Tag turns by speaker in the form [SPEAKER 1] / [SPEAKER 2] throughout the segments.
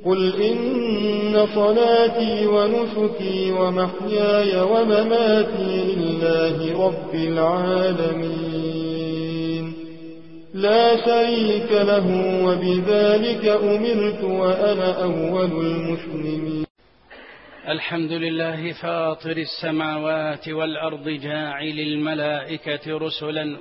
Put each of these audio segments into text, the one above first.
[SPEAKER 1] قل إن صلاتي ونسكي ومحياي ومماتي لله رب العالمين لا شريك له وبذلك أمرت وأنا أول المسلمين.
[SPEAKER 2] الحمد لله فاطر السماوات والأرض جاعل الملائكة رسلا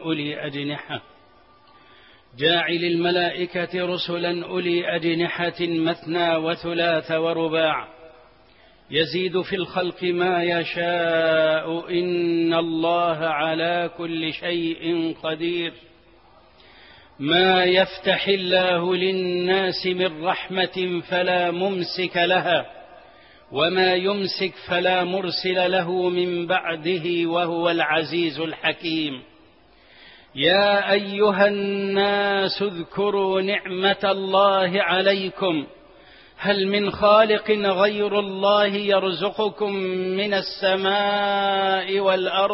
[SPEAKER 2] أولي أجنحة مثنى وثلاث ورباع يزيد في الخلق ما يشاء إن الله على كل شيء قدير. ما يفتح الله للناس من رحمة فلا ممسك لها وما يمسك فلا مرسل له من بعده وهو العزيز الحكيم. يا أيها الناس اذكروا نعمة الله عليكم هل من خالق غير الله يرزقكم من السماء والأرض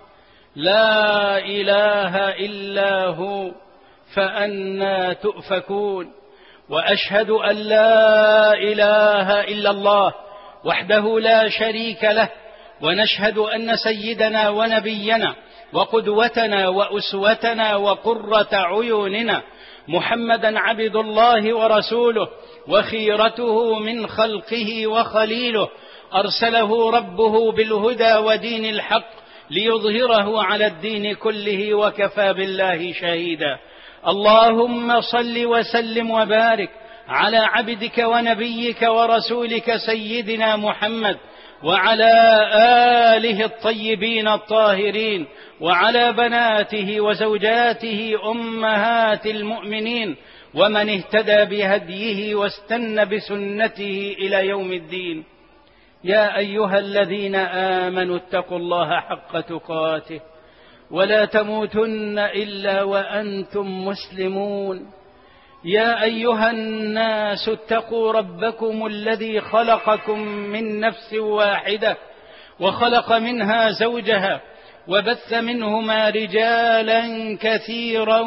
[SPEAKER 2] لا إله إلا هو فأنى تؤفكون. وأشهد أن لا إله إلا الله وحده لا شريك له ونشهد أن سيدنا ونبينا وقدوتنا وأسوتنا وقرة عيوننا محمدا عبد الله ورسوله وخيرته من خلقه وخليله أرسله ربه بالهدى ودين الحق ليظهره على الدين كله وكفى بالله شهيدا. اللهم صل وسلم وبارك على عبدك ونبيك ورسولك سيدنا محمد وعلى آله الطيبين الطاهرين وعلى بناته وزوجاته أمهات المؤمنين ومن اهتدى بهديه واستنى بسنته إلى يوم الدين. يا أيها الذين آمنوا اتقوا الله حق تقاته ولا تموتن إلا وأنتم مسلمون. يا أيها الناس اتقوا ربكم الذي خلقكم من نفس واحدة وخلق منها زوجها وبث منهما رجالا كثيرا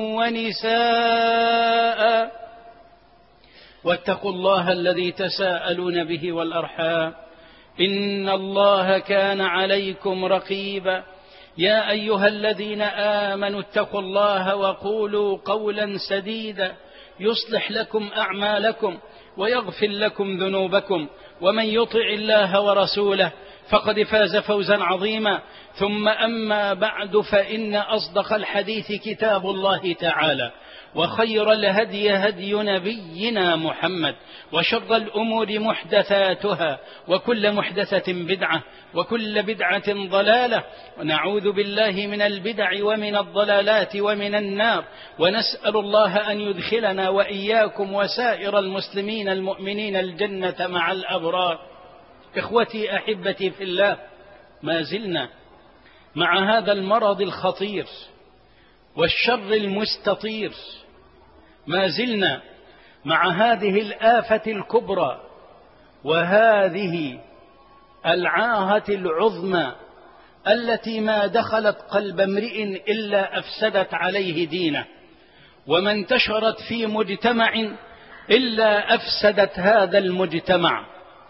[SPEAKER 2] ونساء واتقوا الله الذي تساءلون به والأرحام إن الله كان عليكم رقيبا. يا أيها الذين آمنوا اتقوا الله وقولوا قولا سديدا يصلح لكم أعمالكم ويغفر لكم ذنوبكم ومن يطع الله ورسوله فقد فاز فوزا عظيما. ثم أما بعد فإن أصدق الحديث كتاب الله تعالى وخير الهدي هدي نبينا محمد وشر الأمور محدثاتها وكل محدثة بدعة وكل بدعة ضلالة ونعوذ بالله من البدع ومن الضلالات ومن النار ونسأل الله أن يدخلنا وإياكم وسائر المسلمين المؤمنين الجنة مع الأبرار. إخوتي أحبتي في الله، ما زلنا مع هذا المرض الخطير والشر المستطير، ما زلنا مع هذه الآفة الكبرى وهذه العاهة العظمى التي ما دخلت قلب امرئ إلا أفسدت عليه دينه وما انتشرت في مجتمع إلا أفسدت هذا المجتمع.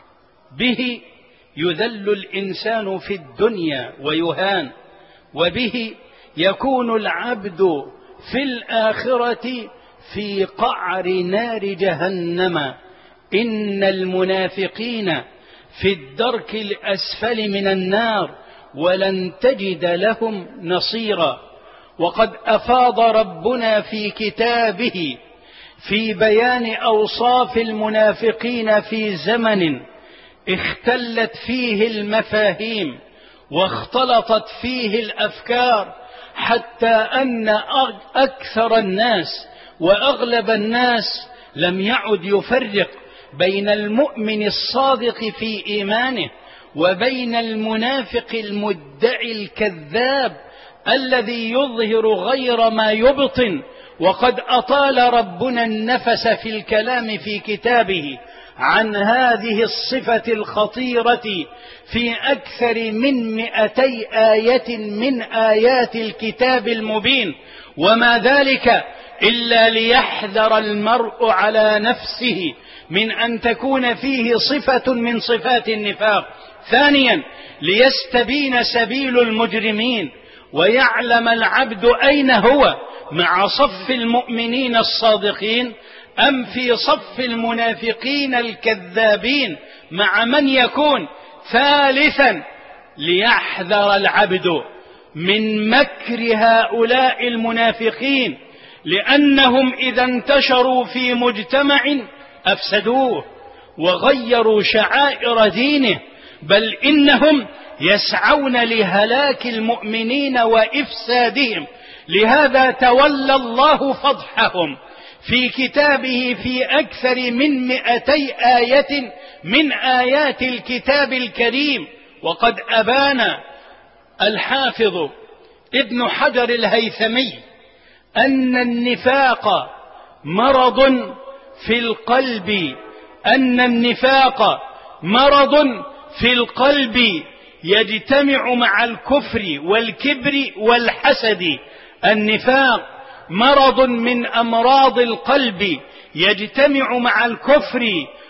[SPEAKER 2] به يذل الإنسان في الدنيا ويهان وبه يكون العبد في الآخرة في قعر نار جهنم. إن المنافقين في الدرك الأسفل من النار ولن تجد لهم نصيرا. وقد أفاض ربنا في كتابه في بيان أوصاف المنافقين في زمن اختلت فيه المفاهيم واختلطت فيه الأفكار حتى أن أكثر الناس وأغلب الناس لم يعد يفرق بين المؤمن الصادق في إيمانه وبين المنافق المدعي الكذاب الذي يظهر غير ما يبطن. وقد أطال ربنا النفس في الكلام في كتابه عن هذه الصفة الخطيرة في أكثر من 200 آية من آيات الكتاب المبين، وما ذلك إلا ليحذر المرء على نفسه من أن تكون فيه صفة من صفات النفاق. ثانيا ليستبين سبيل المجرمين ويعلم العبد أين هو، مع صف المؤمنين الصادقين أم في صف المنافقين الكذابين، مع من يكون. ثالثا ليحذر العبد من مكر هؤلاء المنافقين، لأنهم إذا انتشروا في مجتمع أفسدوه وغيروا شعائر دينه، بل إنهم يسعون لهلاك المؤمنين وإفسادهم. لهذا تولى الله فضحهم في كتابه في أكثر من 200 آية من آيات الكتاب الكريم. وقد أبان الحافظ ابن حجر الهيثمي أن النفاق مرض في القلب، أن النفاق مرض في القلب يجتمع مع الكفر والكبر والحسد. النفاق مرض من أمراض القلب يجتمع مع الكفر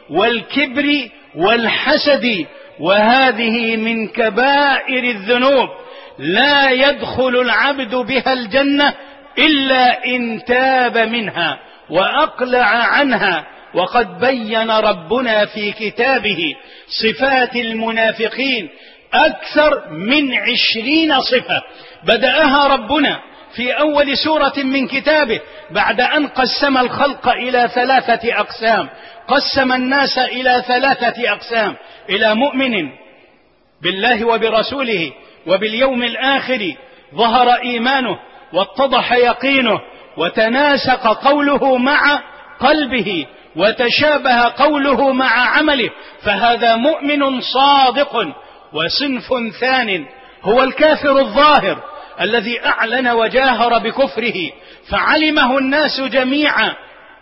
[SPEAKER 2] والكبر والحسد، وهذه من كبائر الذنوب لا يدخل العبد بها الجنة إلا إن تاب منها وأقلع عنها. وقد بين ربنا في كتابه صفات المنافقين أكثر من 20 صفة، بدأها ربنا في أول سورة من كتابه بعد أن قسم الخلق إلى 3 أقسام. قسم الناس إلى 3 أقسام: إلى مؤمن بالله وبرسوله وباليوم الآخر ظهر إيمانه واتضح يقينه وتناسق قوله مع قلبه وتشابه قوله مع عمله، فهذا مؤمن صادق. وصنف ثان هو الكافر الظاهر الذي أعلن وجاهر بكفره فعلمه الناس جميعا،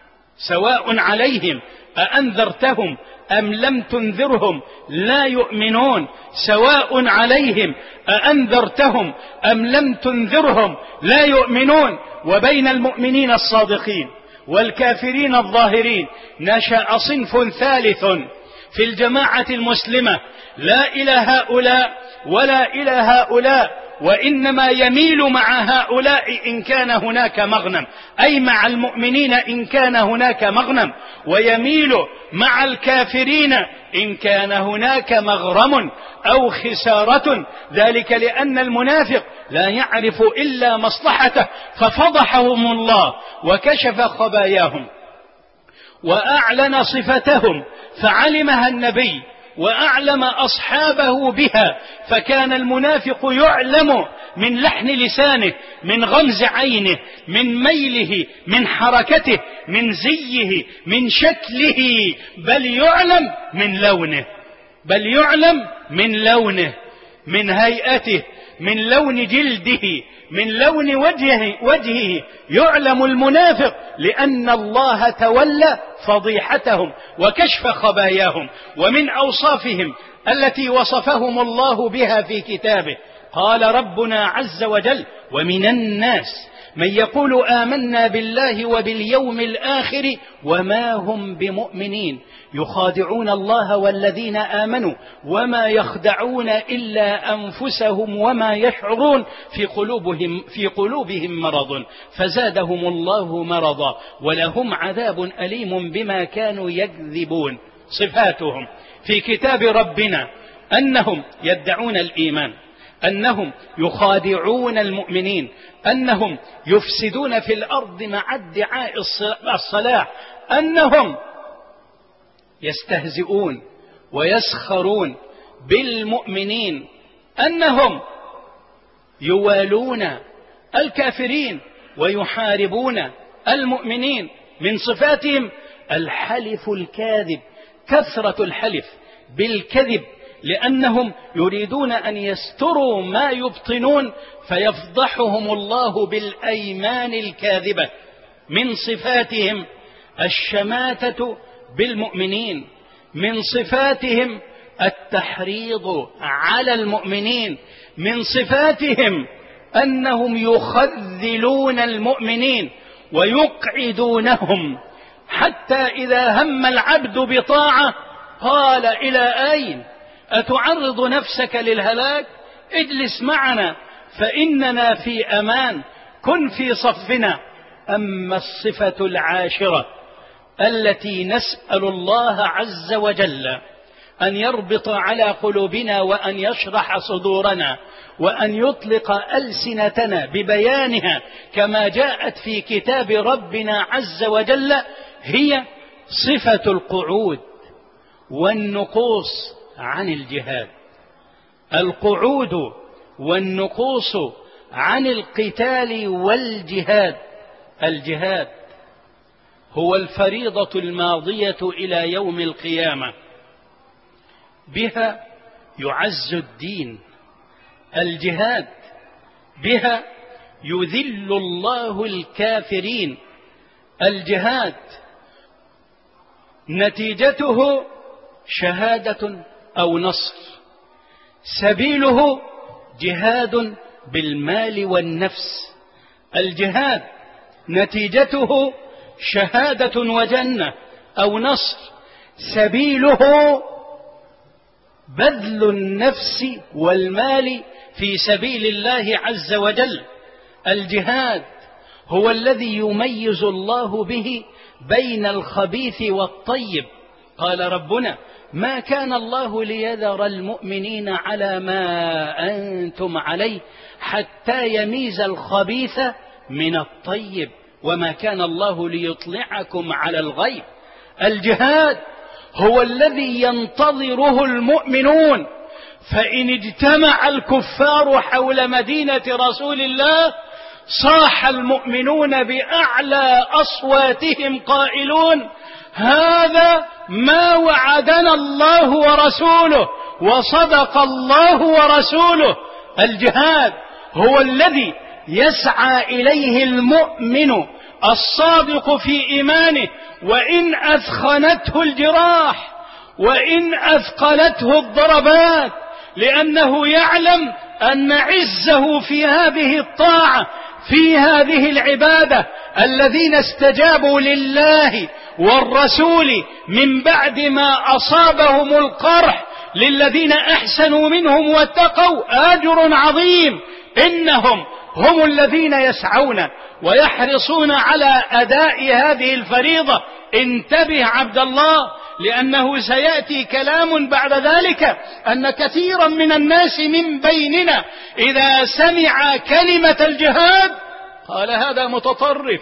[SPEAKER 2] سواء عليهم أأنذرتهم أم لم تنذرهم لا يؤمنون، سواء عليهم أأنذرتهم أم لم تنذرهم لا يؤمنون. وبين المؤمنين الصادقين والكافرين الظاهرين نشأ صنف ثالث في الجماعة المسلمة، لا إلى هؤلاء ولا إلى هؤلاء، وإنما يميل مع هؤلاء إن كان هناك مغنم، أي مع المؤمنين إن كان هناك مغنم، ويميل مع الكافرين إن كان هناك مغرم أو خسارة. ذلك لأن المنافق لا يعرف إلا مصلحته، ففضحهم الله وكشف خباياهم وأعلن صفتهم فعلمها النبي وأعلم أصحابه بها، فكان المنافق يعلم من لحن لسانه، من غمز عينه، من ميله، من حركته، من زيه، من شكله، بل يعلم من لونه، بل يعلم من لونه، من هيئته، من لون جلده، من لون وجهه يعلم المنافق، لأن الله تولى فضيحتهم وكشف خباياهم. ومن أوصافهم التي وصفهم الله بها في كتابه قال ربنا عز وجل: ومن الناس من يقول آمنا بالله وباليوم الآخر وما هم بمؤمنين يخادعون الله والذين آمنوا وما يخدعون إلا أنفسهم وما يشعرون في قلوبهم مرض فزادهم الله مرضا ولهم عذاب أليم بما كانوا يكذبون. صفاتهم في كتاب ربنا أنهم يدعون الإيمان، أنهم يخادعون المؤمنين، أنهم يفسدون في الأرض مع ادعاء الصلاح، أنهم يستهزئون ويسخرون بالمؤمنين، أنهم يوالون الكافرين ويحاربون المؤمنين. من صفاتهم الحلف الكاذب، كثرة الحلف بالكذب، لأنهم يريدون أن يستروا ما يبطنون فيفضحهم الله بالأيمان الكاذبة. من صفاتهم الشماتة بالمؤمنين، من صفاتهم التحريض على المؤمنين، من صفاتهم أنهم يخذلون المؤمنين ويقعدونهم حتى إذا هم العبد بطاعة قال إلى أين؟ أتعرض نفسك للهلاك؟ اجلس معنا فإننا في أمان، كن في صفنا. أما الصفة العاشرة التي نسأل الله عز وجل أن يربط على قلوبنا وأن يشرح صدورنا وأن يطلق ألسنتنا ببيانها كما جاءت في كتاب ربنا عز وجل، هي صفة القعود والنقوص عن الجهاد. القعود والنقوص عن القتال والجهاد. الجهاد هو الفريضة الماضية إلى يوم القيامة، بها يعز الدين. الجهاد بها يذل الله الكافرين. الجهاد نتيجته شهادة أو نصر، سبيله جهاد بالمال والنفس. الجهاد نتيجته شهادة وجنة أو نصر، سبيله بذل النفس والمال في سبيل الله عز وجل. الجهاد هو الذي يميز الله به بين الخبيث والطيب. قال ربنا: ما كان الله ليذر المؤمنين على ما أنتم عليه حتى يميز الخبيث من الطيب وما كان الله ليطلعكم على الغيب. الجهاد هو الذي ينتظره المؤمنون، فإن اجتمع الكفار حول مدينة رسول الله صاح المؤمنون بأعلى أصواتهم قائلون: هذا ما وعدنا الله ورسوله وصدق الله ورسوله. الجهاد هو الذي يسعى إليه المؤمن الصادق في إيمانه وإن أثخنته الجراح وإن أثقلته الضربات، لأنه يعلم أن عزه في هذه الطاعة، في هذه العبادة. الذين استجابوا لله والرسول من بعد ما أصابهم القرح للذين أحسنوا منهم واتقوا أجر عظيم. إنهم هم الذين يسعون ويحرصون على أداء هذه الفريضة. انتبه عبد الله، لأنه سيأتي كلام بعد ذلك أن كثيرا من الناس من بيننا إذا سمع كلمة الجهاد قال: هذا متطرف،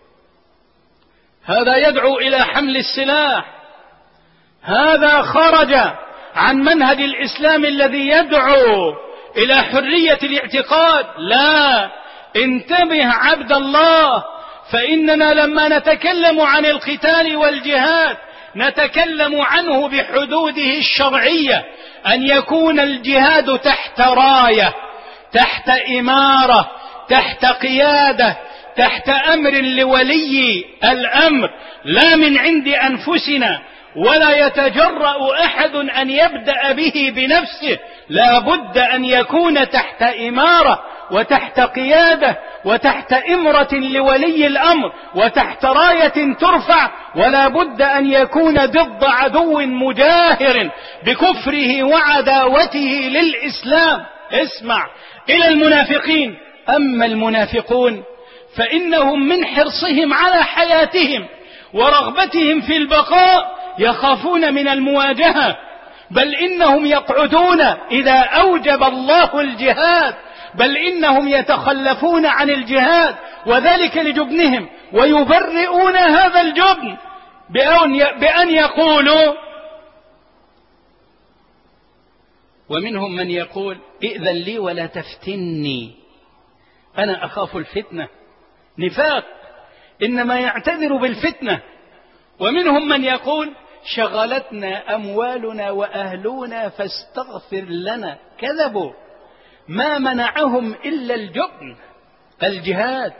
[SPEAKER 2] هذا يدعو إلى حمل السلاح، هذا خرج عن منهج الإسلام الذي يدعو إلى حرية الاعتقاد. لا، انتبه عبد الله، فإننا لما نتكلم عن القتال والجهاد نتكلم عنه بحدوده الشرعية، أن يكون الجهاد تحت راية، تحت إمارة، تحت قيادة، تحت أمر لولي الأمر، لا من عند أنفسنا، ولا يتجرأ أحد أن يبدأ به بنفسه. لا بد أن يكون تحت إمارة وتحت قيادة وتحت إمرة لولي الأمر وتحت راية ترفع، ولا بد أن يكون ضد عدو مجاهر بكفره وعداوته للإسلام. اسمع إلى المنافقين. أما المنافقون فإنهم من حرصهم على حياتهم ورغبتهم في البقاء يخافون من المواجهة، بل إنهم يقعدون إذا أوجب الله الجهاد، بل إنهم يتخلفون عن الجهاد، وذلك لجبنهم، ويبرئون هذا الجبن بأن يقولوا. ومنهم من يقول: ائذن لي ولا تفتني، أنا أخاف الفتنة. نفاق، إنما يعتذر بالفتنة. ومنهم من يقول: شغلتنا أموالنا وأهلنا فاستغفر لنا. كذبوا، ما منعهم إلا الجبن. الجهاد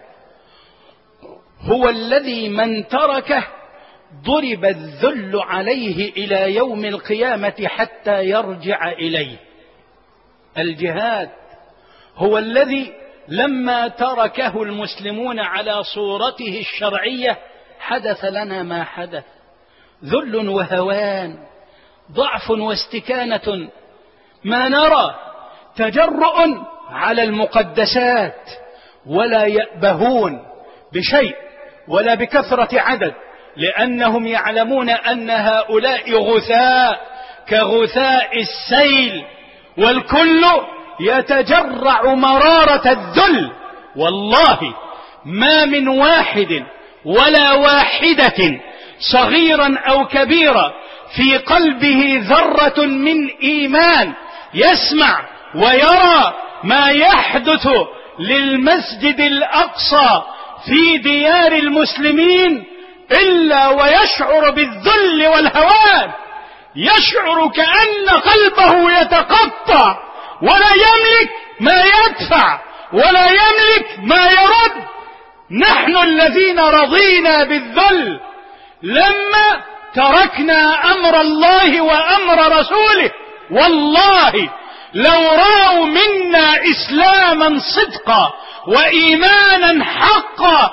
[SPEAKER 2] هو الذي من تركه ضرب الذل عليه إلى يوم القيامة حتى يرجع إليه. الجهاد هو الذي لما تركه المسلمون على صورته الشرعية حدث لنا ما حدث، ذل وهوان، ضعف واستكانة، ما نرى تجرؤ على المقدسات، ولا يأبهون بشيء ولا بكثرة عدد، لأنهم يعلمون أن هؤلاء غثاء كغثاء السيل، والكل يتجرع مرارة الذل. والله ما من واحد ولا واحدة صغيرا أو كبيرا في قلبه ذرة من إيمان يسمع ويرى ما يحدث للمسجد الأقصى في ديار المسلمين إلا ويشعر بالذل والهوان، يشعر كأن قلبه يتقطع، ولا يملك ما يدفع ولا يملك ما يرد. نحن الذين رضينا بالذل لما تركنا أمر الله وأمر رسوله. والله لو رأوا منا إسلاما صدقا وإيمانا حقا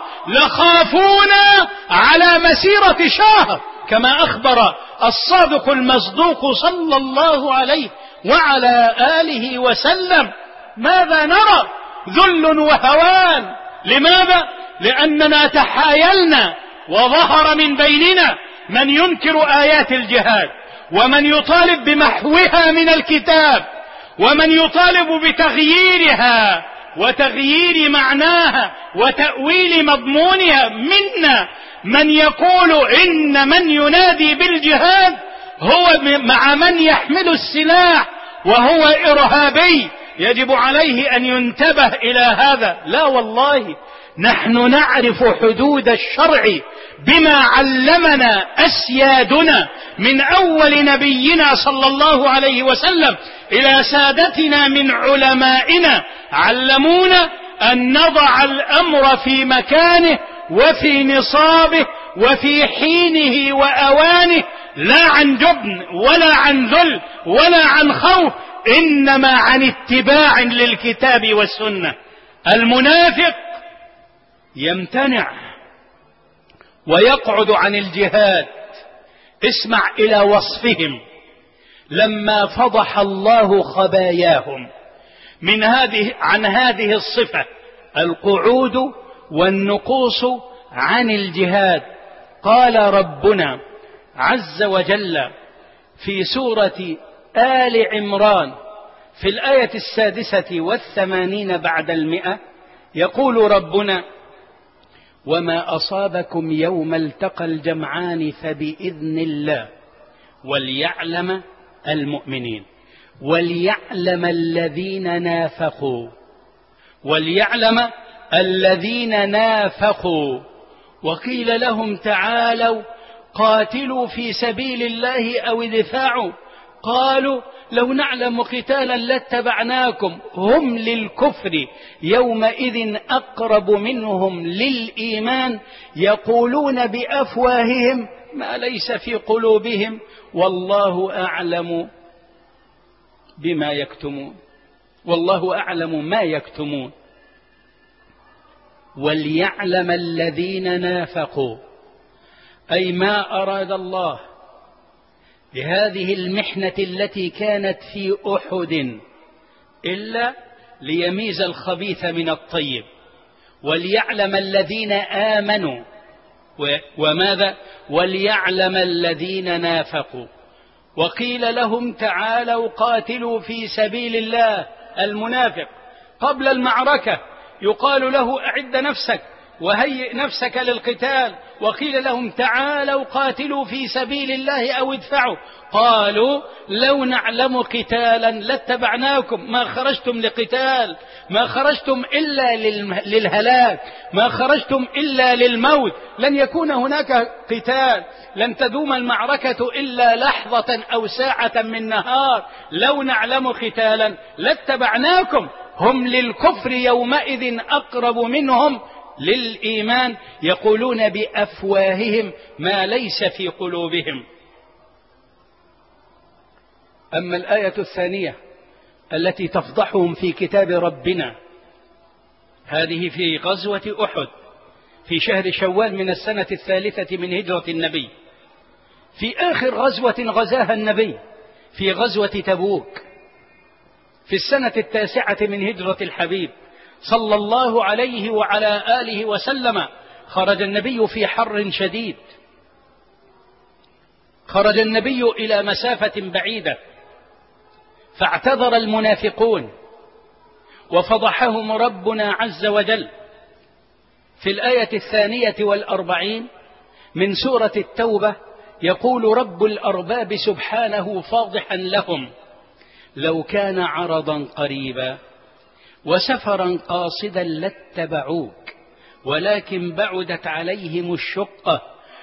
[SPEAKER 2] لخافونا على مسيرة شهر، كما أخبر الصادق المصدوق صلى الله عليه وعلى آله وسلم. ماذا نرى؟ ذل وهوان. لماذا؟ لأننا تحايلنا، وظهر من بيننا من ينكر آيات الجهاد، ومن يطالب بمحوها من الكتاب، ومن يطالب بتغييرها وتغيير معناها وتأويل مضمونها. منا من يقول إن من ينادي بالجهاد هو مع من يحمل السلاح وهو إرهابي، يجب عليه أن ينتبه إلى هذا. لا والله، نحن نعرف حدود الشرع بما علمنا أسيادنا من أول نبينا صلى الله عليه وسلم إلى سادتنا من علمائنا، علمونا أن نضع الأمر في مكانه وفي نصابه وفي حينه وأوانه، لا عن جبن ولا عن ذل ولا عن خوف، إنما عن اتباع للكتاب والسنة. المنافق يمتنع ويقعد عن الجهاد. اسمع إلى وصفهم لما فضح الله خباياهم عن هذه الصفة، القعود والنقوص عن الجهاد. قال ربنا عز وجل في سورة آل عمران في الآية 86 بعد 100، يقول ربنا: وما أصابكم يوم التقى الجمعان فبإذن الله وليعلم المؤمنين وليعلم الذين نافقوا، وليعلم الذين نافقوا. وقيل لهم تعالوا قاتلوا في سبيل الله أو ادفعوا، قالوا لو نعلم قتالا لاتبعناكم. هم للكفر يومئذ أقرب منهم للإيمان، يقولون بأفواههم ما ليس في قلوبهم والله أعلم بما يكتمون، والله أعلم ما يكتمون. وليعلم الذين نافقوا، أي ما أراد الله بهذه المحنة التي كانت في أحد إلا ليميز الخبيث من الطيب. وليعلم الذين آمنوا، وماذا؟ وليعلم الذين نافقوا. وقيل لهم تعالوا قاتلوا في سبيل الله. المنافق قبل المعركة يقال له أعد نفسك وهيئ نفسك للقتال، وقيل لهم تعالوا قاتلوا في سبيل الله أو ادفعوا، قالوا لو نعلم قتالا لاتبعناكم. ما خرجتم لقتال، ما خرجتم إلا للهلاك، ما خرجتم إلا للموت، لن يكون هناك قتال، لن تدوم المعركة إلا لحظة أو ساعة من نهار. لو نعلم قتالا لاتبعناكم. هم للكفر يومئذ أقرب منهم للإيمان، يقولون بأفواههم ما ليس في قلوبهم. أما الآية الثانية التي تفضحهم في كتاب ربنا، هذه في غزوة أحد في شهر شوال من السنة 3 من هجرة النبي، في آخر غزوة غزاها النبي في غزوة تبوك في السنة 9 من هجرة الحبيب صلى الله عليه وعلى آله وسلم. خرج النبي في حر شديد، خرج النبي إلى مسافة بعيدة، فاعتذر المنافقون وفضحهم ربنا عز وجل. في الآية 42 من سورة التوبة يقول رب الأرباب سبحانه فاضحا لهم: لو كان عرضا قريبا وسفرا قاصدا لاتبعوك ولكن بعدت عليهم الشقة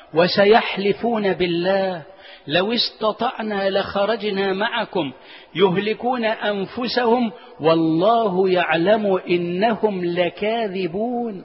[SPEAKER 2] وسيحلفون بالله لو استطعنا لخرجنا معكم يهلكون أنفسهم والله يعلم إنهم لكاذبون.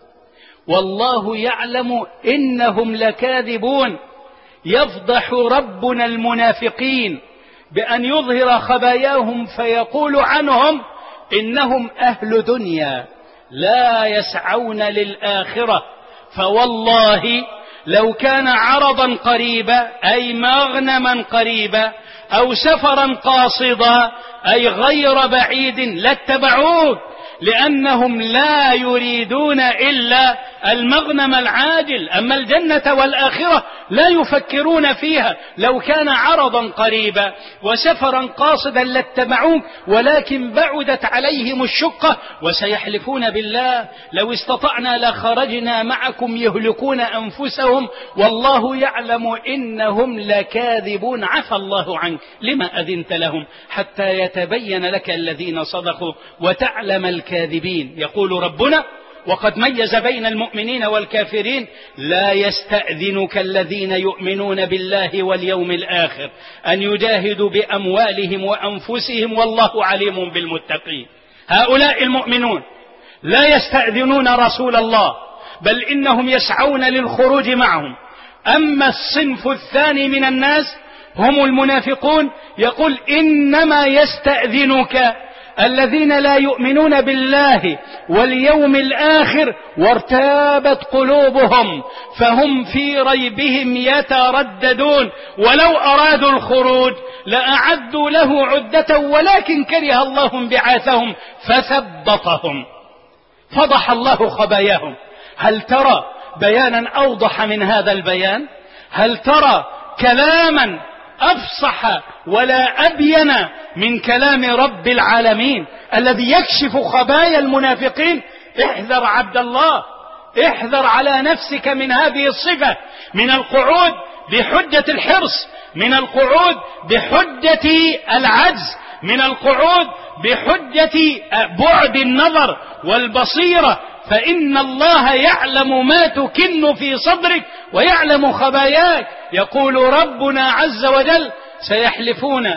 [SPEAKER 2] والله يعلم إنهم لكاذبون. يفضح ربنا المنافقين بأن يظهر خباياهم فيقول عنهم إنهم أهل دنيا لا يسعون للآخرة. فوالله لو كان عرضا قريبا أي مغنما قريبا أو سفرا قاصدا أي غير بعيد لاتبعوك، لأنهم لا يريدون إلا المغنم العاجل، أما الجنة والآخرة لا يفكرون فيها. لو كان عرضا قريبا وسفرا قاصدا لاتبعوك ولكن بعدت عليهم الشقة وسيحلفون بالله لو استطعنا لخرجنا معكم يهلكون أنفسهم والله يعلم إنهم لكاذبون. عفى الله عنك لما أذنت لهم حتى يتبين لك الذين صدقوا وتعلم الكاذبين. يقول ربنا وقد ميز بين المؤمنين والكافرين: لا يستأذنك الذين يؤمنون بالله واليوم الآخر أن يجاهدوا بأموالهم وأنفسهم والله عليم بالمتقين. هؤلاء المؤمنون لا يستأذنون رسول الله بل إنهم يسعون للخروج معهم. أما الصنف الثاني من الناس هم المنافقون، يقول إنما يستأذنك الذين لا يؤمنون بالله واليوم الآخر وارتابت قلوبهم فهم في ريبهم يترددون ولو أرادوا الخروج لأعدوا له عدة ولكن كره الله انبعاثهم فثبطهم. فضح الله خباياهم. هل ترى بيانا أوضح من هذا البيان؟ هل ترى كلاما أفصح ولا أبين من كلام رب العالمين الذي يكشف خبايا المنافقين؟ احذر عبد الله، احذر على نفسك من هذه الصفة، من القعود بحجة الحرص، من القعود بحجة العجز، من القعود بحجة بعد النظر والبصيرة، فإن الله يعلم ما تكن في صدرك ويعلم خباياك. يقول ربنا عز وجل: سيحلفون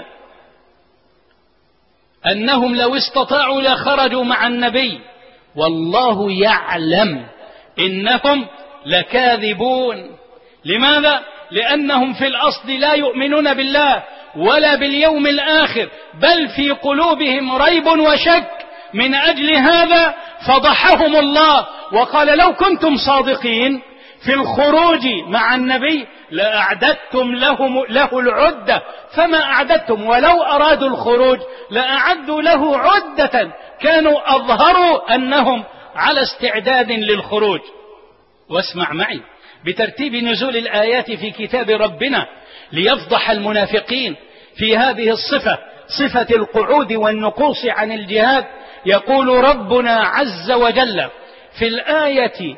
[SPEAKER 2] أنهم لو استطاعوا لخرجوا مع النبي والله يعلم إنهم لكاذبون. لماذا؟ لأنهم في الأصل لا يؤمنون بالله ولا باليوم الآخر، بل في قلوبهم ريب وشك. من أجل هذا فضحهم الله وقال: لو كنتم صادقين في الخروج مع النبي لأعددتم له العدة، فما أعددتم، ولو أرادوا الخروج لأعدوا له عدة، كانوا أظهروا أنهم على استعداد للخروج. واسمع معي بترتيب نزول الآيات في كتاب ربنا ليفضح المنافقين في هذه الصفة، صفة القعود والنقوص عن الجهاد. يقول ربنا عز وجل في الآية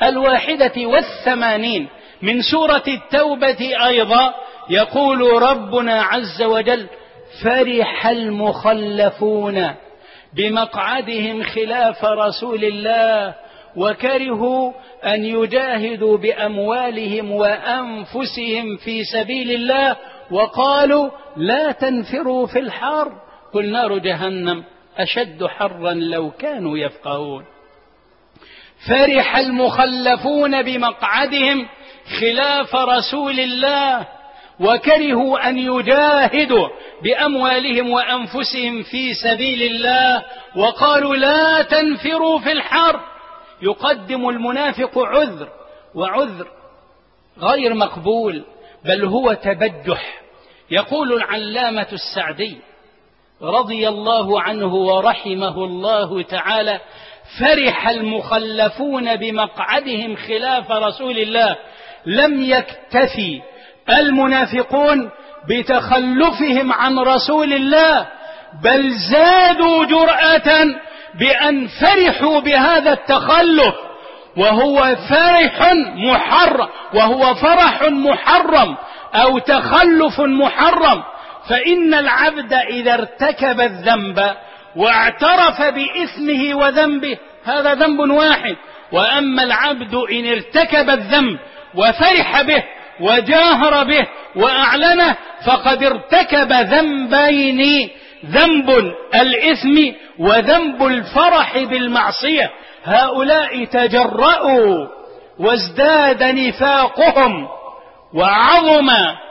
[SPEAKER 2] 81 من سورة التوبة أيضا، يقول ربنا عز وجل: فرح المخلفون بمقعدهم خلاف رسول الله وكرهوا أن يجاهدوا بأموالهم وأنفسهم في سبيل الله وقالوا لا تنفروا في الحر قل نار جهنم أشد حرا لو كانوا يفقهون. فرح المخلفون بمقعدهم خلاف رسول الله وكرهوا أن يجاهدوا بأموالهم وأنفسهم في سبيل الله وقالوا لا تنفروا في الحر. يقدم المنافق عذر وعذر غير مقبول، بل هو تبجح. يقول العلامة السعدي رضي الله عنه ورحمه الله تعالى: فرح المخلفون بمقعدهم خلاف رسول الله، لم يكتفي المنافقون بتخلفهم عن رسول الله، بل زادوا جرأة بأن فرحوا بهذا التخلف، وهو فرح محرم أو تخلف محرم. فإن العبد إذا ارتكب الذنب واعترف بإثمه وذنبه هذا ذنب واحد، وأما العبد إن ارتكب الذنب وفرح به وجاهر به وأعلنه فقد ارتكب ذنبين: ذنب الإثم وذنب الفرح بالمعصية. هؤلاء تجرؤوا وازداد نفاقهم وعظم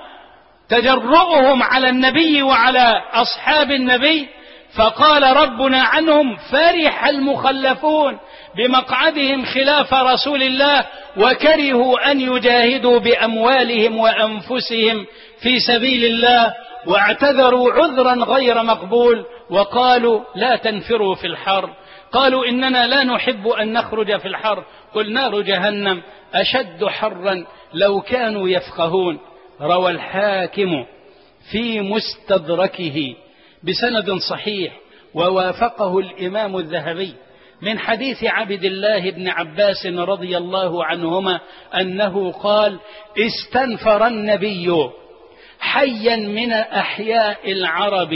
[SPEAKER 2] تجرؤهم على النبي وعلى أصحاب النبي، فقال ربنا عنهم: فرح المخلفون بمقعدهم خلاف رسول الله وكرهوا أن يجاهدوا بأموالهم وأنفسهم في سبيل الله، واعتذروا عذرا غير مقبول، وقالوا: لا تنفروا في الحر. قالوا: إننا لا نحب أن نخرج في الحر، قل نار جهنم أشد حرا لو كانوا يفقهون. روى الحاكم في مستدركه بسند صحيح ووافقه الإمام الذهبي من حديث عبد الله بن عباس رضي الله عنهما أنه قال: استنفر النبي حيا من أحياء العرب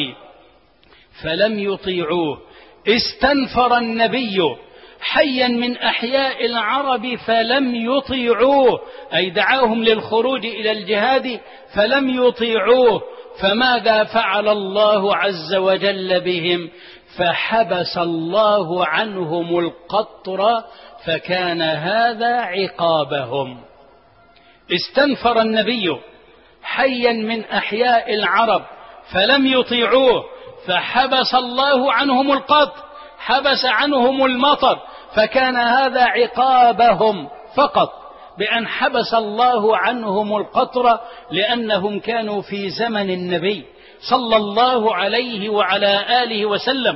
[SPEAKER 2] فلم يطيعوه. استنفر النبي حيا من أحياء العرب فلم يطيعوه، أي دعاهم للخروج إلى الجهاد فلم يطيعوه. فماذا فعل الله عز وجل بهم؟ فحبس الله عنهم القطر، فكان هذا عقابهم. استنفر النبي حيا من أحياء العرب فلم يطيعوه، فحبس الله عنهم القطر، حبس عنهم المطر، فكان هذا عقابهم فقط، بأن حبس الله عنهم القطر، لأنهم كانوا في زمن النبي صلى الله عليه وعلى آله وسلم.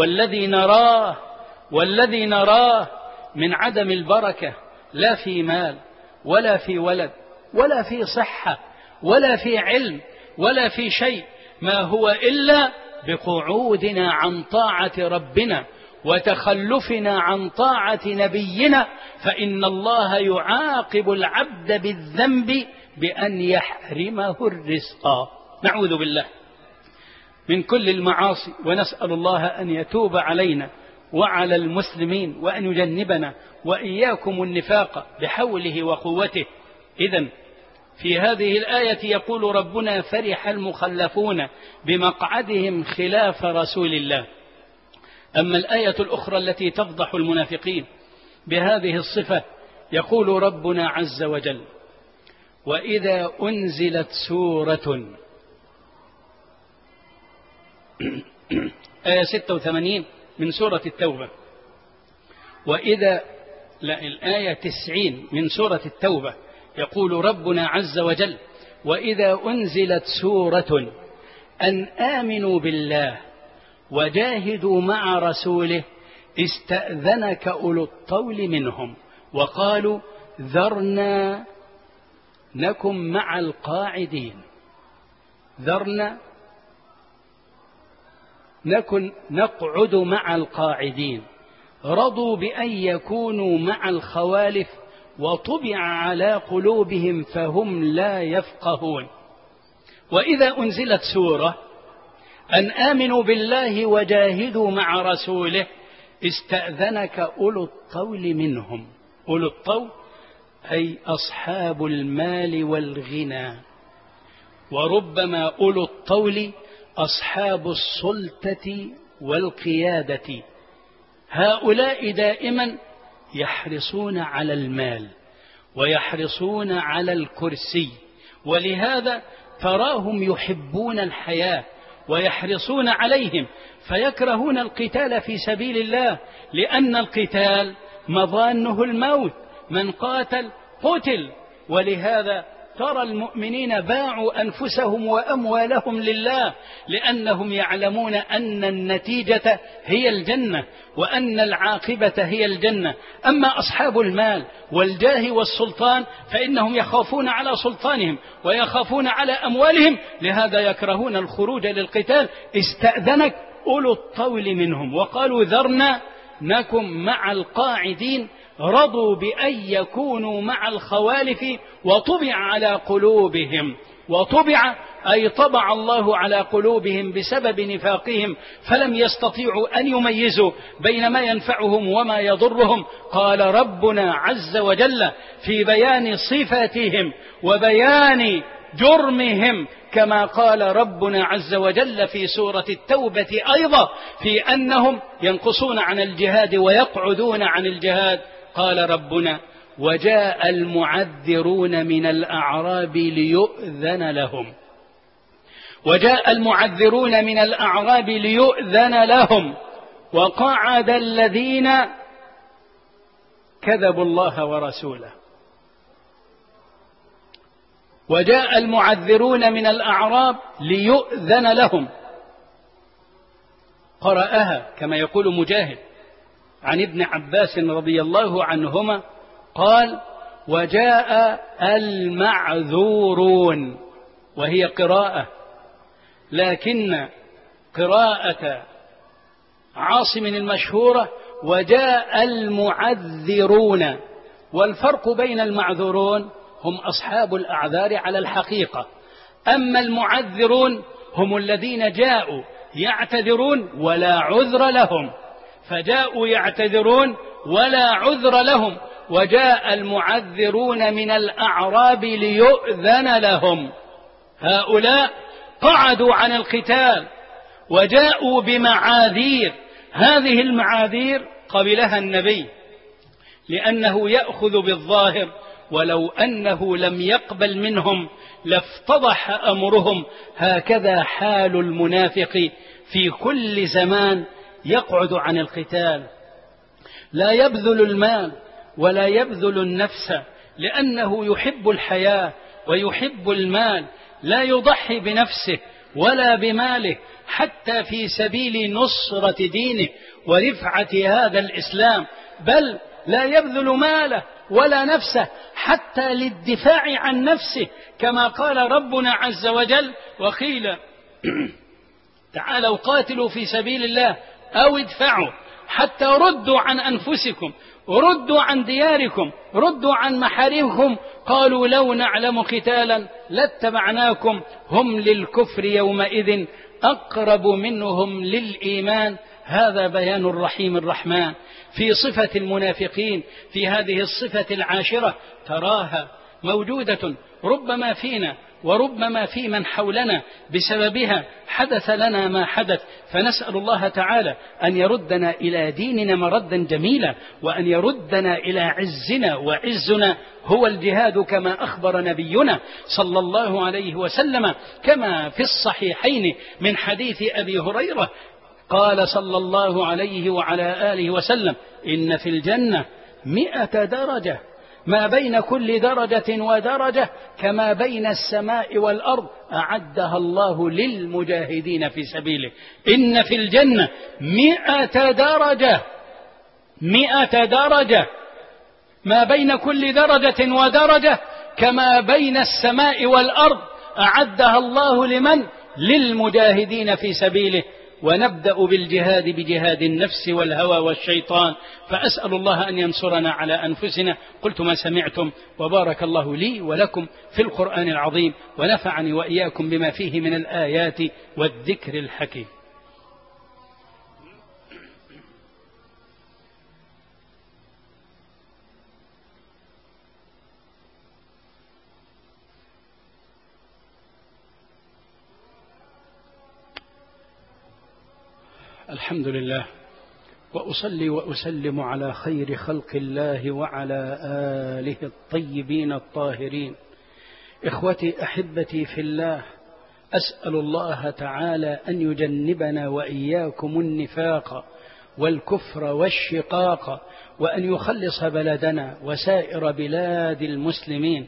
[SPEAKER 2] والذي نراه من عدم البركة لا في مال ولا في ولد ولا في صحة ولا في علم ولا في شيء، ما هو إلا بقعودنا عن طاعة ربنا وتخلفنا عن طاعة نبينا، فإن الله يعاقب العبد بالذنب بأن يحرمه الرزق. نعوذ بالله من كل المعاصي، ونسأل الله أن يتوب علينا وعلى المسلمين، وأن يجنبنا وإياكم النفاق بحوله وقوته. إذن في هذه الآية يقول ربنا: فرح المخلفون بمقعدهم خلاف رسول الله. أما الآية الأخرى التي تفضح المنافقين بهذه الصفة يقول ربنا عز وجل: وإذا أنزلت سورة آية 86 من سورة التوبة، الآية 90 من سورة التوبة، يقول ربنا عز وجل: وإذا أنزلت سورة أن آمنوا بالله وجاهدوا مع رسوله استأذنك أولو الطول منهم وقالوا ذرنا نكن مع القاعدين. ذرنا نقعد مع القاعدين. رضوا بأن يكونوا مع الخوالف وطبع على قلوبهم فهم لا يفقهون. وإذا أنزلت سورة أن آمنوا بالله وجاهدوا مع رسوله استأذنك أولو الطول منهم. أولو الطول أي أصحاب المال والغنى، وربما أولو الطول أصحاب السلطة والقيادة. هؤلاء دائما يحرصون على المال ويحرصون على الكرسي، ولهذا تراهم يحبون الحياة ويحرصون عليهم، فيكرهون القتال في سبيل الله، لأن القتال مظانه الموت. من قاتل قتل. ولهذا ترى المؤمنين باعوا أنفسهم وأموالهم لله، لأنهم يعلمون أن النتيجة هي الجنة وأن العاقبة هي الجنة. أما أصحاب المال والجاه والسلطان فإنهم يخافون على سلطانهم ويخافون على أموالهم، لهذا يكرهون الخروج للقتال. استأذنك أولو الطول منهم وقالوا ذرنا نكن مع القاعدين، رضوا بأن يكونوا مع الخوالف وطبع على قلوبهم. وطبع أي طبع الله على قلوبهم بسبب نفاقهم، فلم يستطيعوا أن يميزوا بين ما ينفعهم وما يضرهم. قال ربنا عز وجل في بيان صفاتهم وبيان جرمهم، كما قال ربنا عز وجل في سورة التوبة أيضا في أنهم ينقصون عن الجهاد ويقعدون عن الجهاد. قال ربنا وجاء المعذرون من الأعراب ليؤذن لهم، وجاء المعذرون من الأعراب ليؤذن لهم، وقعد الذين كذبوا الله ورسوله. وجاء المعذرون من الأعراب ليؤذن لهم، قرأها كما يقول مجاهد عن ابن عباس رضي الله عنهما قال وجاء المعذورون، وهي قراءة، لكن قراءة عاصم المشهورة وجاء المعذرون. والفرق بين المعذورون هم أصحاب الأعذار على الحقيقة، أما المعذرون هم الذين جاءوا يعتذرون ولا عذر لهم، فجاءوا يعتذرون ولا عذر لهم. وجاء المعذرون من الأعراب ليؤذن لهم، هؤلاء قعدوا عن القتال وجاءوا بمعاذير، هذه المعاذير قبلها النبي لأنه يأخذ بالظاهر، ولو أنه لم يقبل منهم لافتضح أمرهم. هكذا حال المنافق في كل زمان، يقعد عن القتال، لا يبذل المال ولا يبذل النفس، لأنه يحب الحياة ويحب المال، لا يضحي بنفسه ولا بماله حتى في سبيل نصرة دينه ورفعة هذا الإسلام، بل لا يبذل ماله ولا نفسه حتى للدفاع عن نفسه، كما قال ربنا عز وجل وقيل تعالوا قاتلوا في سبيل الله أو ادفعوا حتى ردوا عن أنفسكم، ردوا عن دياركم، ردوا عن محارمكم. قالوا لو نعلم قتالا لاتبعناكم، هم للكفر يومئذ أقرب منهم للإيمان. هذا بيان الرحيم الرحمن في صفة المنافقين. في هذه الصفة العاشرة تراها موجودة ربما فينا وربما في من حولنا، بسببها حدث لنا ما حدث، فنسأل الله تعالى أن يردنا إلى ديننا مردا جميلا، وأن يردنا إلى عزنا، وعزنا هو الجهاد كما أخبر نبينا صلى الله عليه وسلم، كما في الصحيحين من حديث أبي هريرة قال صلى الله عليه وعلى آله وسلم إن في الجنة 100 درجة، ما بين كل درجة ودرجة كما بين السماء والأرض أعدها الله للمجاهدين في سبيله. إن في الجنة 100 درجة، 100 درجة، ما بين كل درجة ودرجة كما بين السماء والأرض أعدها الله لمن؟ للمجاهدين في سبيله. ونبدأ بالجهاد بجهاد النفس والهوى والشيطان، فأسأل الله أن ينصرنا على أنفسنا. قلت ما سمعتم، وبارك الله لي ولكم في القرآن العظيم، ونفعني وإياكم بما فيه من الآيات والذكر الحكيم. الحمد لله، وأصلي وأسلم على خير خلق الله وعلى آله الطيبين الطاهرين. إخوتي أحبتي في الله، أسأل الله تعالى أن يجنبنا وإياكم النفاق والكفر والشقاق، وأن يخلص بلدنا وسائر بلاد المسلمين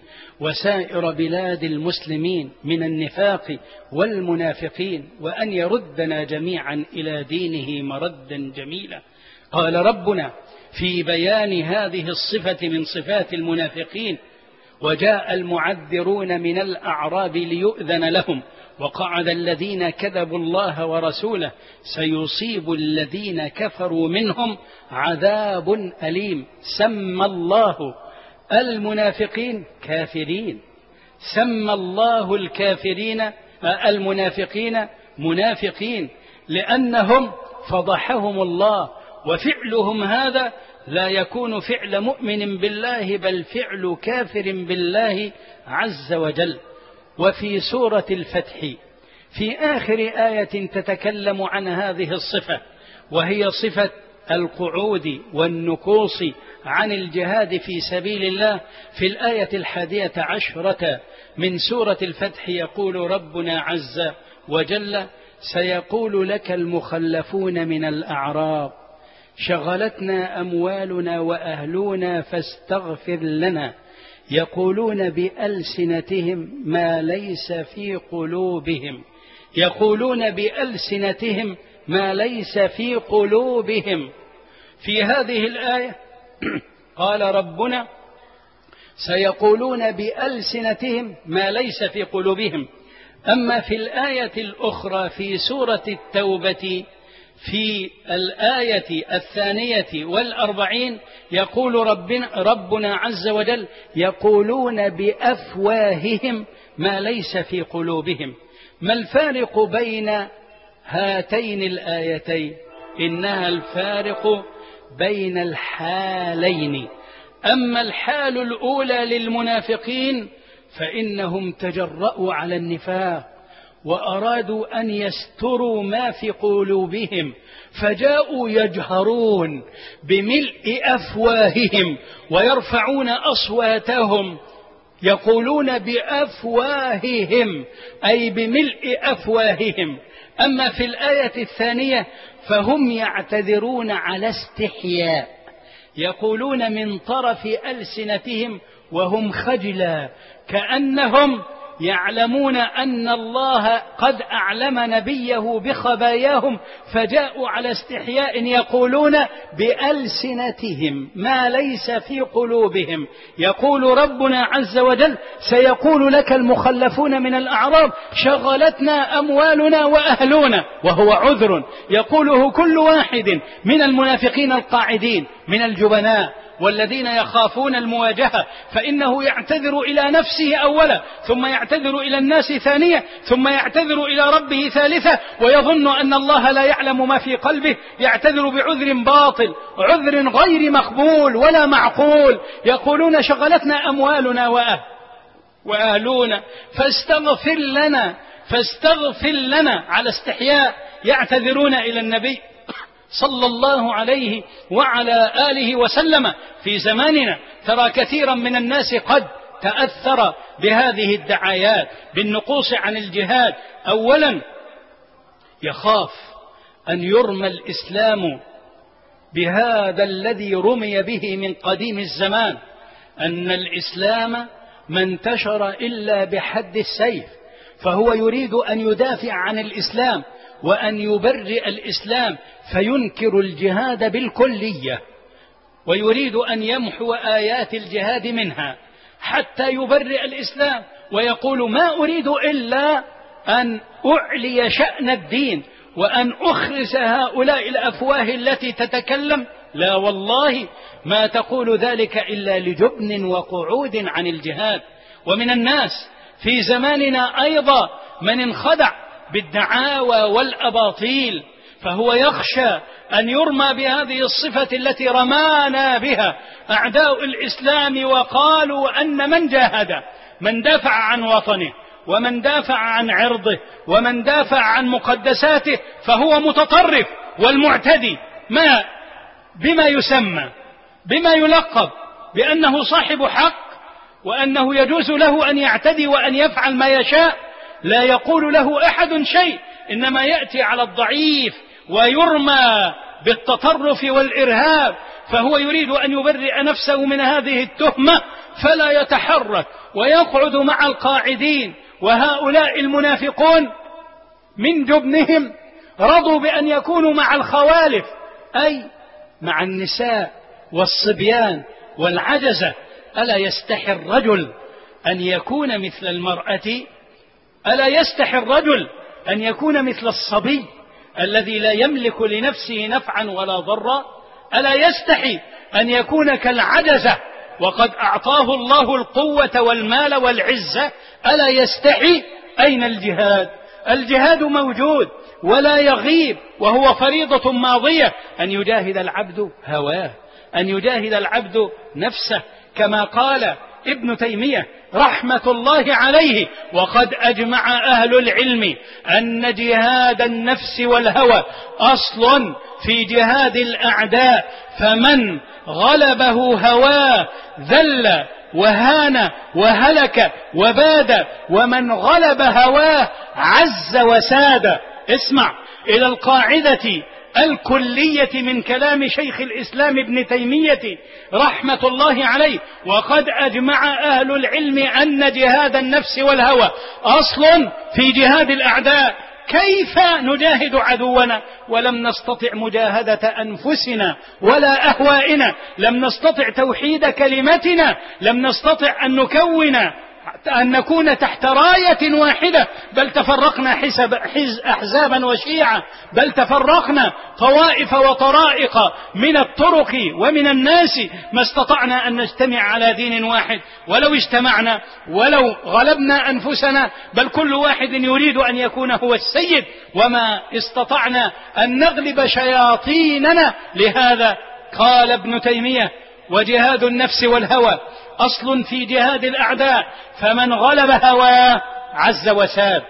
[SPEAKER 2] من النفاق والمنافقين، وأن يردنا جميعا إلى دينه مردا جميلا. قال ربنا في بيان هذه الصفة من صفات المنافقين: وجاء المعذرون من الأعراب ليؤذن لهم وقعد الذين كذبوا الله ورسوله سيصيب الذين كفروا منهم عذاب أليم. سمى الله المنافقين كافرين، سمى الله المنافقين منافقين، لأنهم فضحهم الله، وفعلهم هذا لا يكون فعل مؤمن بالله بل فعل كافر بالله عز وجل. وفي سورة الفتح في آخر آية تتكلم عن هذه الصفة، وهي صفة القعود والنكوص عن الجهاد في سبيل الله، في الآية 11 من سورة الفتح يقول ربنا عز وجل: سيقول لك المخلفون من الأعراب شغلتنا أموالنا وأهلنا فاستغفر لنا، يقولون بألسنتهم ما ليس في قلوبهم، يقولون بألسنتهم ما ليس في قلوبهم. في هذه الآية قال ربنا: سيقولون بألسنتهم ما ليس في قلوبهم. أما في الآية الأخرى في سورة التوبة في الآية 42 يقول ربنا عز وجل: يقولون بأفواههم ما ليس في قلوبهم. ما الفارق بين هاتين الآيتين؟ إنها الفارق بين الحالين. أما الحال الأولى للمنافقين فإنهم تجرؤوا على النفاق وأرادوا أن يستروا ما في قلوبهم، فجاءوا يجهرون بملء أفواههم ويرفعون أصواتهم، يقولون بأفواههم أي بملء أفواههم. أما في الآية الثانية فهم يعتذرون على استحياء، يقولون من طرف ألسنتهم وهم خجلا، كأنهم يعلمون أن الله قد أعلم نبيه بخباياهم، فجاءوا على استحياء يقولون بألسنتهم ما ليس في قلوبهم. يقول ربنا عز وجل: سيقول لك المخلفون من الأعراب شغلتنا أموالنا وأهلنا، وهو عذر يقوله كل واحد من المنافقين القاعدين من الجبناء والذين يخافون المواجهة، فإنه يعتذر إلى نفسه أولا، ثم يعتذر إلى الناس ثانية، ثم يعتذر إلى ربه ثالثة، ويظن أن الله لا يعلم ما في قلبه، يعتذر بعذر باطل، عذر غير مقبول ولا معقول. يقولون شغلتنا أموالنا وأهلنا فاستغفر لنا على استحياء، يعتذرون إلى النبي صلى الله عليه وعلى آله وسلم. في زماننا ترى كثيرا من الناس قد تأثر بهذه الدعايات بالنقوص عن الجهاد. أولا يخاف أن يرمى الإسلام بهذا الذي رمي به من قديم الزمان، أن الإسلام ما انتشر إلا بحد السيف، فهو يريد أن يدافع عن الإسلام وأن يبرئ الإسلام، فينكر الجهاد بالكلية، ويريد أن يمحو آيات الجهاد منها حتى يبرئ الإسلام، ويقول: ما أريد إلا أن أعلي شأن الدين وأن أخرس هؤلاء الأفواه التي تتكلم. لا والله ما تقول ذلك إلا لجبن وقعود عن الجهاد. ومن الناس في زماننا أيضا من انخدع بالدعاوى والأباطيل، فهو يخشى أن يرمى بهذه الصفة التي رمانا بها أعداء الإسلام، وقالوا أن من جاهد، من دافع عن وطنه ومن دافع عن عرضه ومن دافع عن مقدساته فهو متطرف والمعتدي، بما يسمى، بما يلقب بأنه صاحب حق، وأنه يجوز له أن يعتدي وأن يفعل ما يشاء. لا يقول له أحد شيء، إنما يأتي على الضعيف ويرمى بالتطرف والإرهاب، فهو يريد أن يبرئ نفسه من هذه التهمة، فلا يتحرك ويقعد مع القاعدين. وهؤلاء المنافقون من جبنهم رضوا بأن يكونوا مع الخوالف، أي مع النساء والصبيان والعجزة. ألا يستحي الرجل أن يكون مثل المرأة؟ ألا يستحي الرجل أن يكون مثل الصبي الذي لا يملك لنفسه نفعا ولا ضرا؟ ألا يستحي أن يكون كالعجزة وقد أعطاه الله القوة والمال والعزة؟ ألا يستحي؟ أين الجهاد؟ الجهاد موجود ولا يغيب، وهو فريضة ماضية أن يجاهد العبد هواه، أن يجاهد العبد نفسه، كما قال ابن تيمية رحمة الله عليه: وقد أجمع أهل العلم أن جهاد النفس والهوى أصل في جهاد الأعداء، فمن غلبه هواه ذل وهان وهلك وباد، ومن غلب هواه عز وساد. اسمع إلى القاعدة الكلية من كلام شيخ الإسلام ابن تيمية رحمة الله عليه: وقد أجمع أهل العلم أن جهاد النفس والهوى أصل في جهاد الأعداء. كيف نجاهد عدونا ولم نستطع مجاهدة أنفسنا ولا أهوائنا؟ لم نستطع توحيد كلمتنا، لم نستطع أن نكون تحت راية واحدة، بل تفرقنا أحزابا وشيعا، بل تفرقنا طوائف وطرائق من الطرق ومن الناس. ما استطعنا أن نجتمع على دين واحد، ولو اجتمعنا ولو غلبنا أنفسنا، بل كل واحد يريد أن يكون هو السيد، وما استطعنا أن نغلب شياطيننا. لهذا قال ابن تيمية: وجهاد النفس والهوى أصل في جهاد الأعداء، فمن غلب هواه عز وساد،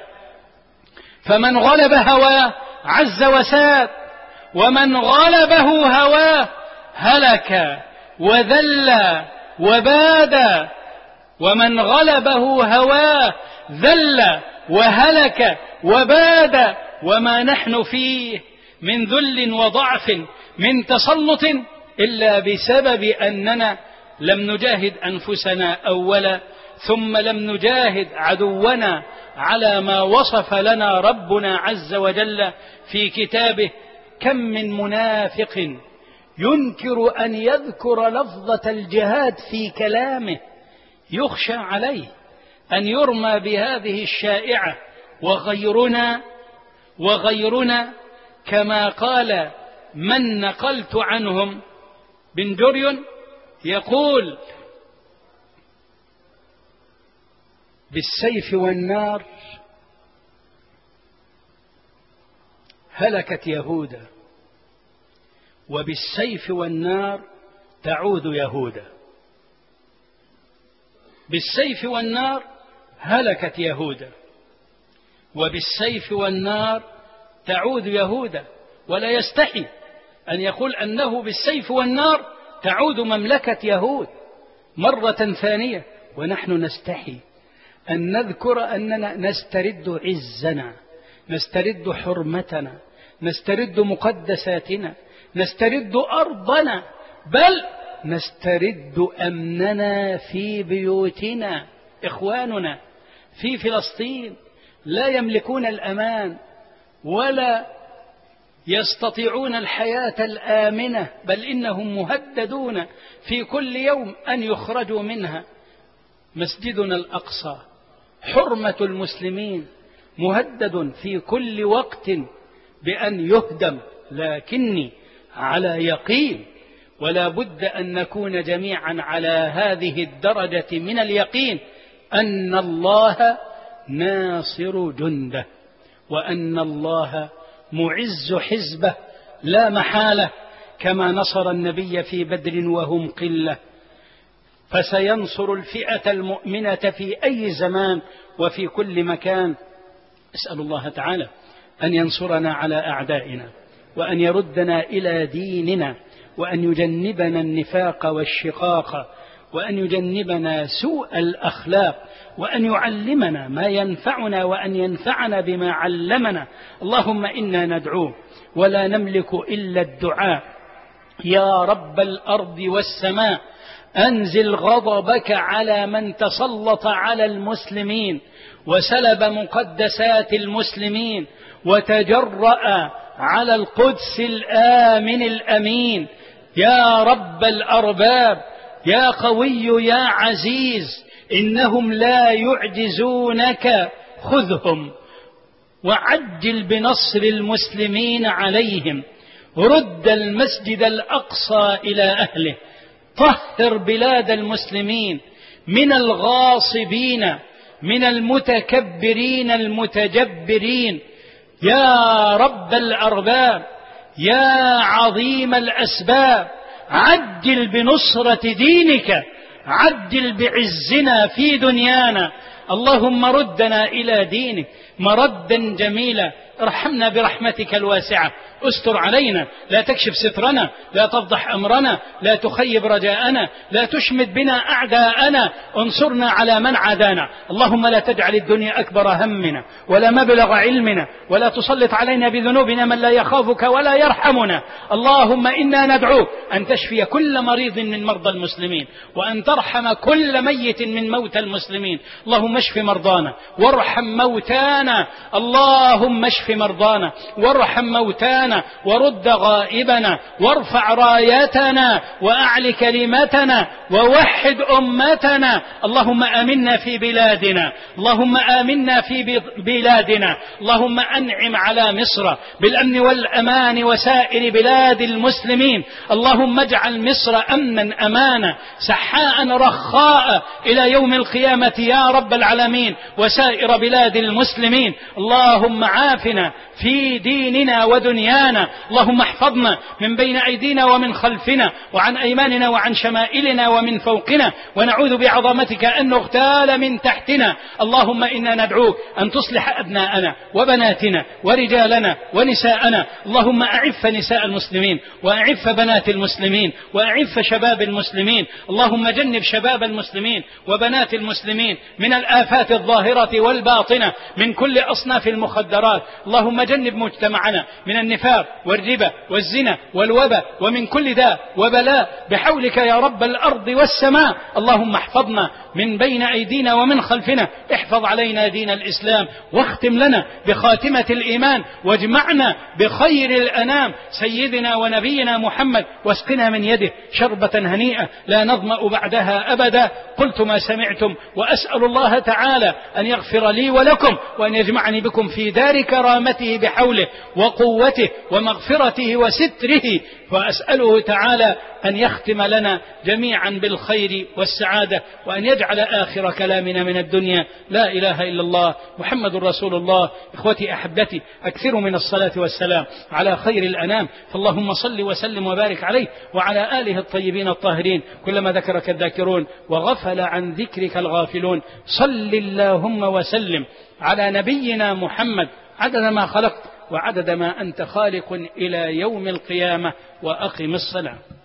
[SPEAKER 2] فمن غلب هواه عز وساد، ومن غلبه هواه هلك وذل وباد. ومن غلبه هواه ذل وهلك وباد. وما نحن فيه من ذل وضعف من تسلط إلا بسبب أننا لم نجاهد أنفسنا أولا، ثم لم نجاهد عدونا على ما وصف لنا ربنا عز وجل في كتابه: كم من منافق ينكر أن يذكر لفظة الجهاد في كلامه، يخشى عليه أن يرمى بهذه الشائعة. وغيرنا كما قال من نقلت عنهم بن جريون يقول: بالسيف والنار هلكت يهودا، وبالسيف والنار تعود يهودا. بالسيف والنار هلكت يهودا، وبالسيف والنار تعود يهودا. ولا يستحي أن يقول أنه بالسيف والنار تعود مملكة يهود مرة ثانية. ونحن نستحي أن نذكر أننا نسترد عزنا، نسترد حرمتنا، نسترد مقدساتنا، نسترد أرضنا، بل نسترد أمننا في بيوتنا. إخواننا في فلسطين لا يملكون الأمان ولا يستطيعون الحياة الآمنة، بل إنهم مهددون في كل يوم أن يخرجوا منها. مسجدنا الأقصى حرمة المسلمين مهدد في كل وقت بأن يهدم، لكني على يقين، ولا بد أن نكون جميعا على هذه الدرجة من اليقين، أن الله ناصر جنده، وأن الله معز حزبه لا محالة، كما نصر النبي في بدر وهم قلة، فسينصر الفئة المؤمنة في أي زمان وفي كل مكان. أسأل الله تعالى أن ينصرنا على أعدائنا، وأن يردنا إلى ديننا، وأن يجنبنا النفاق والشقاق وأن يجنبنا سوء الأخلاق، وأن يعلمنا ما ينفعنا، وأن ينفعنا بما علمنا. اللهم إنا ندعوه ولا نملك إلا الدعاء. يا رب الأرض والسماء، أنزل غضبك على من تسلط على المسلمين وسلب مقدسات المسلمين وتجرأ على القدس الآمن الأمين. يا رب الأرباب، يا قوي يا عزيز، إنهم لا يعجزونك، خذهم وعجل بنصر المسلمين عليهم. رد المسجد الأقصى إلى أهله، طهر بلاد المسلمين من الغاصبين، من المتكبرين المتجبرين. يا رب الأرباب، يا عظيم الأسباب، عجل بنصرة دينك، عجل بعزنا في دنيانا. اللهم ردنا إلى دينك مردا جميلا. ارحمنا برحمتك الواسعة، استر علينا، لا تكشف سترنا، لا تفضح أمرنا، لا تخيب رجاءنا، لا تشمت بنا أعداءنا، انصرنا على من عادانا. اللهم لا تجعل الدنيا أكبر همنا ولا مبلغ علمنا، ولا تسلط علينا بذنوبنا من لا يخافك ولا يرحمنا. اللهم إنا ندعوك أن تشفي كل مريض من مرضى المسلمين، وأن ترحم كل ميت من موتى المسلمين. اللهم اشف مرضانا وارحم موتانا، اللهم اشف مرضانا وارحم موتانا، ورد غائبنا، وارفع راياتنا، وأعل كلمتنا، ووحد أمتنا. اللهم آمنا في بلادنا، اللهم آمنا في بلادنا. اللهم أنعم على مصر بالأمن والأمان وسائر بلاد المسلمين. اللهم اجعل مصر أمنا أمانا سحاء رخاء إلى يوم القيامة يا رب العالمين، وسائر بلاد المسلمين. اللهم عافنا في ديننا ودنيانا. اللهم احفظنا من بين أيدينا ومن خلفنا، وعن أيماننا وعن شمائلنا ومن فوقنا، ونعوذ بعظمتك أن نغتال من تحتنا. اللهم إنا ندعوك أن تصلح أبناءنا وبناتنا ورجالنا ونساءنا. اللهم أعف نساء المسلمين، وأعف بنات المسلمين، وأعف شباب المسلمين. اللهم جنب شباب المسلمين وبنات المسلمين من الآفات الظاهرة والباطنة، من كل أصناف المخدرات. اللهم جنب مجتمعنا من النفاق والربا والزنا والوبا، ومن كل داء وبلاء بحولك يا رب الأرض والسماء. اللهم احفظنا من بين أيدينا ومن خلفنا، احفظ علينا دين الإسلام، واختم لنا بخاتمة الإيمان، واجمعنا بخير الأنام سيدنا ونبينا محمد، واسقنا من يده شربة هنيئة لا نظمأ بعدها أبدا. قلت ما سمعتم، وأسأل الله تعالى أن يغفر لي ولكم، وأن يجمعني بكم في دار كرامته بحوله وقوته ومغفرته وستره. وأسأله تعالى أن يختم لنا جميعا بالخير والسعادة، وأن يجعل آخر كلامنا من الدنيا لا إله إلا الله محمد رسول الله. إخوتي أحبتي، أكثروا من الصلاة والسلام على خير الأنام، فاللهم صل وسلم وبارك عليه وعلى آله الطيبين الطاهرين، كلما ذكرك الذاكرون وغفل عن ذكرك الغافلون. صل اللهم وسلم على نبينا محمد عدد ما خلقت وعدد ما أنت خالق إلى يوم القيامة، وأقم الصلاة.